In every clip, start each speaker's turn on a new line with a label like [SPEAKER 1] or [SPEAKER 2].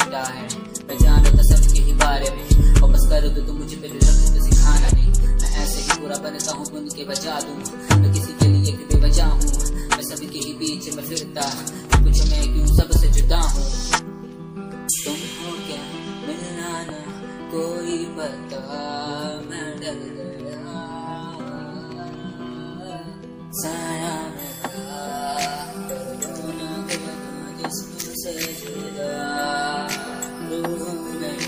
[SPEAKER 1] मिटा है। मैं जानता सबके ही बारे में, और बस कर दो तो मुझे पहले रख तो सिखाना नहीं। मैं ऐसे ही बुरा बनता हूँ बुन के बचा दूँ, मैं किसी के लिए कि बेवजह हूँ। मैं सभी के ही बीच में फिरता, कुछ मैं क्यों सबसे जुदा हूँ। तुम हो क्या मिलना ना कोई पता, मैं डर गया साया मेरा रोना गया जिस्म से जुदा। रूह में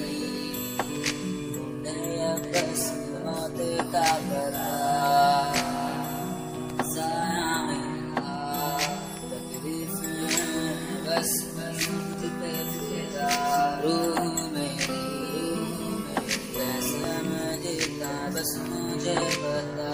[SPEAKER 1] गई बस मौत का गला, साया मेरा तकलीफ में बस मुझ पे फिदा। रूह मेरी कैसे मैं जीता बस मुझे बता।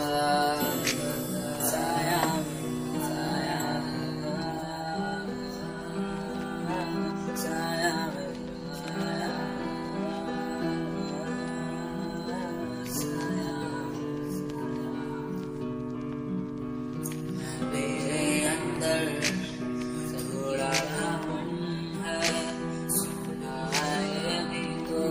[SPEAKER 1] मेरे अंदर थोड़ा हम है, सुना है भी तो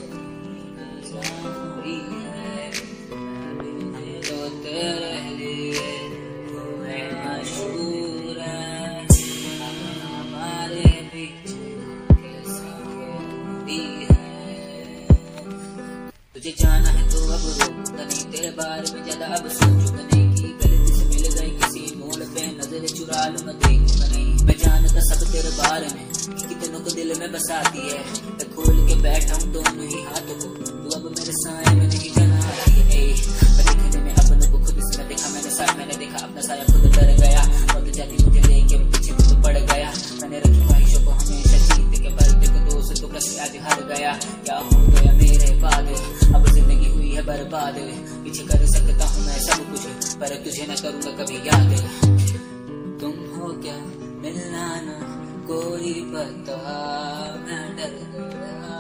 [SPEAKER 1] जरूरी है। अभी तो तेरे लिए हुए मशहूर है, अब हमारे पीछे कैसी दूरी है। तुझे जाना है तो अब रोकता नहीं, तेरे बारे में ज्यादा अब सोचूंगा नहीं। कि गलती से मिल गई किसी मोड़ पे नजर चुरा लूं मैं देखूंगा नहीं। मैं जानता सब तेरे बारे में कितनों को दिल में बसाती है। मैं खोल के बैठा हूँ दोनों ही हाथों को, तू अब मेरे साए में नहीं जनाती है। मैं देखने में अपनों को खुद से देखा, मैंने साथ मैंने देखा अपना साया खुद डर गया। और जाती मुझे लेके पीछे तो पड़ गया। मैंने रखी ख्वाहिशों को हमेशा जीत के, पर देखो दोस्त तो कैसे आज हार गया। क्या हो गया मेरे बाद, अब जिंदगी हुई है बर्बाद। पीछे कर सकता हूँ मैं सब कुछ, पर तुझे न करूँगा कभी याद। तुम हो क्या मिलना ना कोई पता, मैं डर गया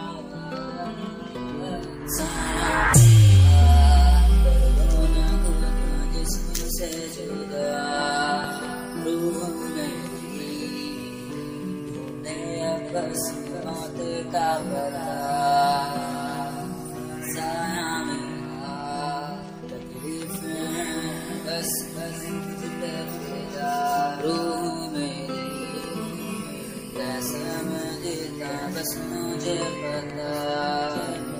[SPEAKER 1] साया रोना गया जिस्म से जुदा। रूह मेरी बस मौत का गला, साया मेरा तकलीफ में बस मुझ पे फिदा। रूह मेरी कैसे मैं जीता बस मुझे पता।